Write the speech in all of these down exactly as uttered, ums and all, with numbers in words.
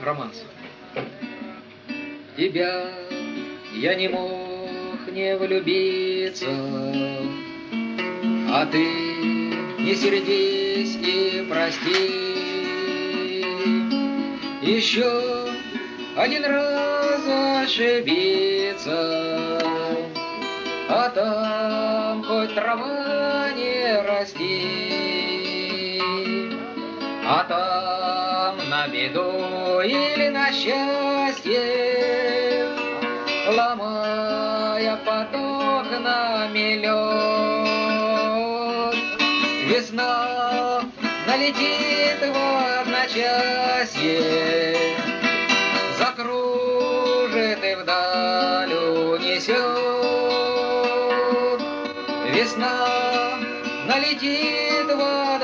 романс. Тебя я не мог не влюбиться, а ты не сердись и прости. Еще один раз ошибиться, а там хоть трава не расти, а там на беду или на счастье, ломая поток на миллион, весна налетит в одночасье, закружит и вдаль унесет. Весна налетит в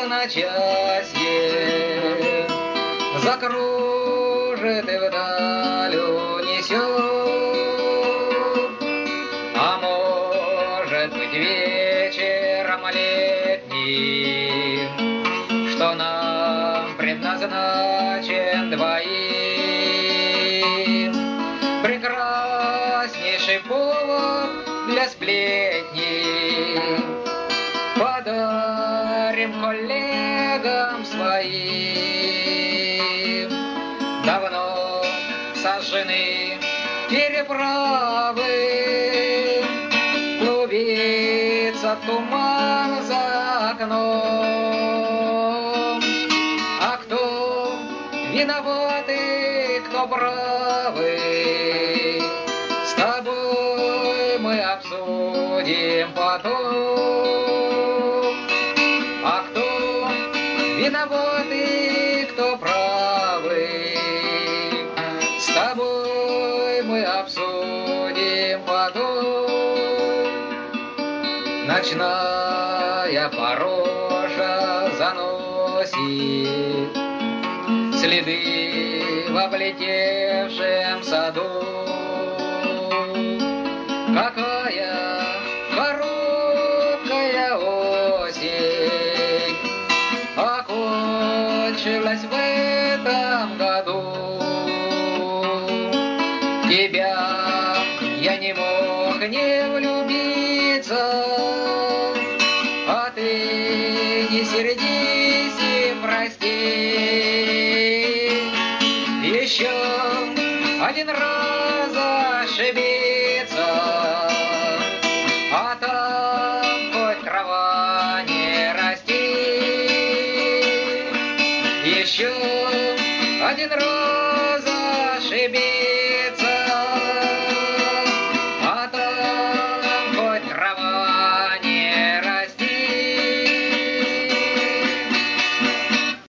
одночасье, закружит и вдаль унесет. А может быть вечером летним, что нам предназначен двоим, прекраснейший повод для сплетни подарим коллегам своим. Давно сожжены переправы, клубится туман за окном. А кто виноваты, кто правы, с тобой мы обсудим потом. А кто виноваты, кто правы, с тобой мы обсудим потом. Ночная порожа заносит следы в облетевшем саду. Какая короткая осень окончилась в этом году. Тебя я не мог не влюбиться, а ты не сердись и прости. Еще один раз ошибиться, а там хоть трава не расти. Еще один раз ошибиться,